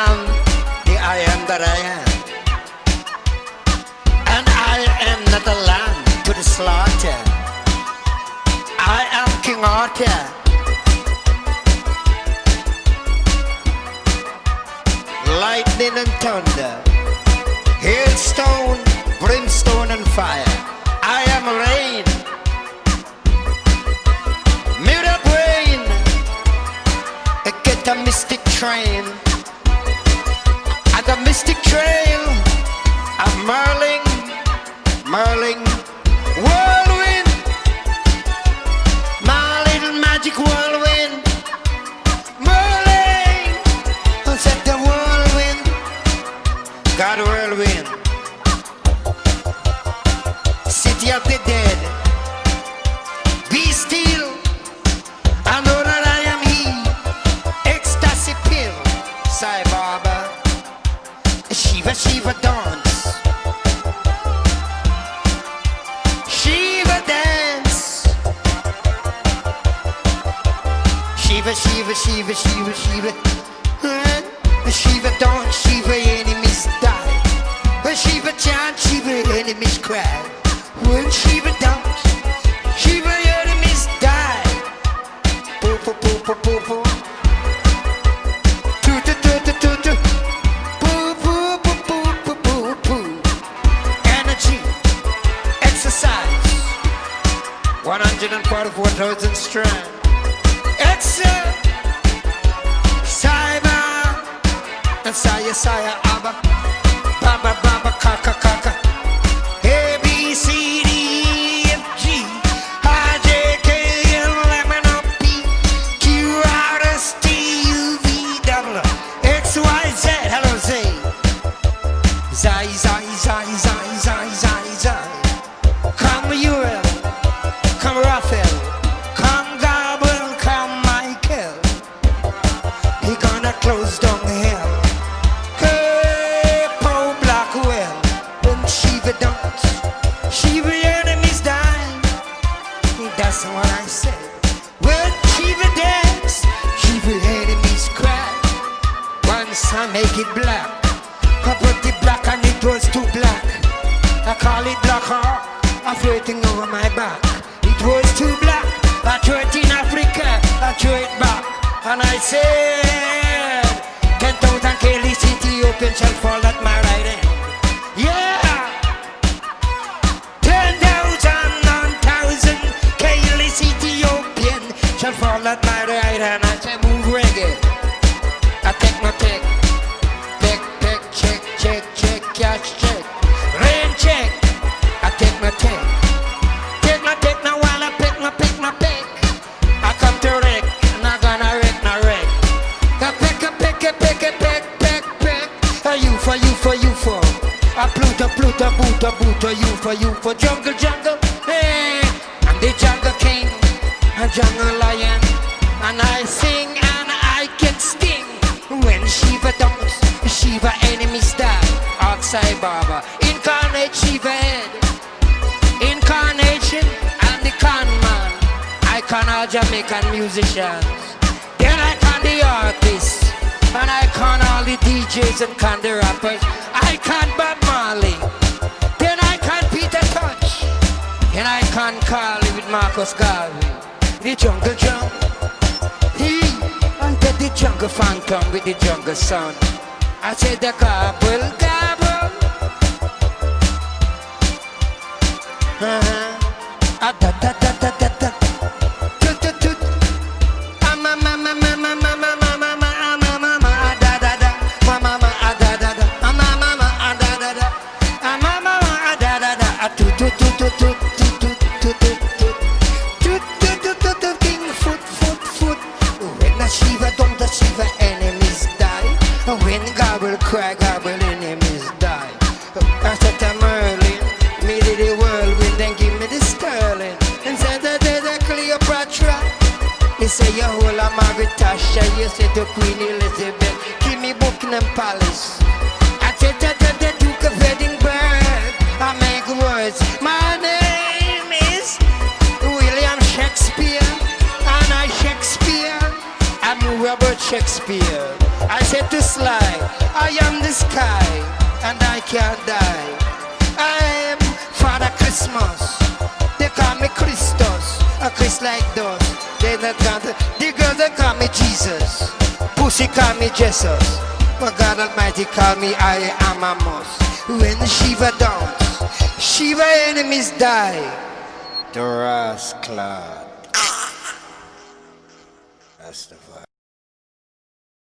am the I am that I am. And I am not a lamb to the slaughter. I am King Arthur. Lightning and thunder, hailstone, brimstone and fire. I am rain, made up rain. I get a mystic train, and the mystic trail of Merlin, whirlwind, my little magic whirlwind. Merlin, set the whirlwind, God whirlwind. City of the dead, be still, I know that I am he. Ecstasy pill, Sai Baba, Shiva Shiva dance, Shiva dance, Shiva Shiva Shiva Shiva Shiva, Shiva dance, Shiva enemies die, Shiva chant, Shiva enemies cry. When Shiva dance, Shiva enemies die. Poo poo poo poo poo poo. Toot toot toot toot toot toot. Poo poo poo poo poo poo poo. Energy, exercise. 144,000 strand. Cyber, and Saya Abba, Baba Baba Kaka Kaka. A B C D F G I J K L M N O P Q R S T U V W X Y Z. Hello Zay. Zai Zai Zai Zai Zai Zai Zai. Come Uriel, come Raphael, come Gabriel, come Michael. He gonna close down hell. Hey, Paul Blackwell, when Shiva dance, Shiva enemies die. That's what I said. When Shiva dance, Shiva enemies cry. Once I make it black, I put it black and it was too black. I call it black heart, I'm floating over my back. It was too black, I threw it in Africa, I threw it back. And I said, 10,000 Kelly's Ethiopian shall fall at my right hand. Yeah! 10,000, 1,000 Kelly's Ethiopian shall fall at my right hand. I say, move reggae. I take my pick. Pick, pick, check, check, check, cash, check. Rain check. I take my take. Take my take now while I pick my pick my pick. I come to wreck, not gonna wreck, not wreck. I pick a pick a pick a pick, pick, pick. A you for you for you for. A Pluto, Pluto, Buddha, Buddha, you for jungle, jungle. Hey, I'm the jungle king, a jungle lion. And I sing and I can sting. When Shiva dance, Shiva enemies die. Outside Baba, incarnate Shiva head. Incarnation and the con man. I con all Jamaican musicians. Then I con the artists. And I con all the DJs and con the rappers. I con Bob Marley. Then I con Peter Touch. Then I con Carly with Marcus Garvey. The jungle drum. He under the jungle phantom with the jungle sound. I said the gobble, gobble. Da da da da da da. Toot toot toot. Ma ma ma ma ma ma ma ma ma ma ma ma da da da. Ma ma ma da da da. Ma ma ma da da da. Ma ma ma da da da. Toot toot toot toot toot toot toot toot toot. Toot toot toot toot toot. King foot foot foot. When the Shiva don't the Shiva enemies die. When Gabriel cry, Gabriel enemies die. I said to Merlin, me did the whirlwind, then give me the sterling. And said that there's a Cleopatra. He say you hold a Margaret Thatcher. You say to Queen Elizabeth, give me Buckingham Palace. I said that the Duke of Edinburgh. I make words. My name is William Shakespeare, and I Shakespeare. I'm Robert Shakespeare. I said to slide. I am the sky, and I can't die. I am Father Christmas. They call me Christos, a Chris like those. They not count. The girls they call me Jesus. Pussy call me Jesus. But God Almighty call me I am Amos. When Shiva dance, Shiva enemies die. The rascal. That's the vibe.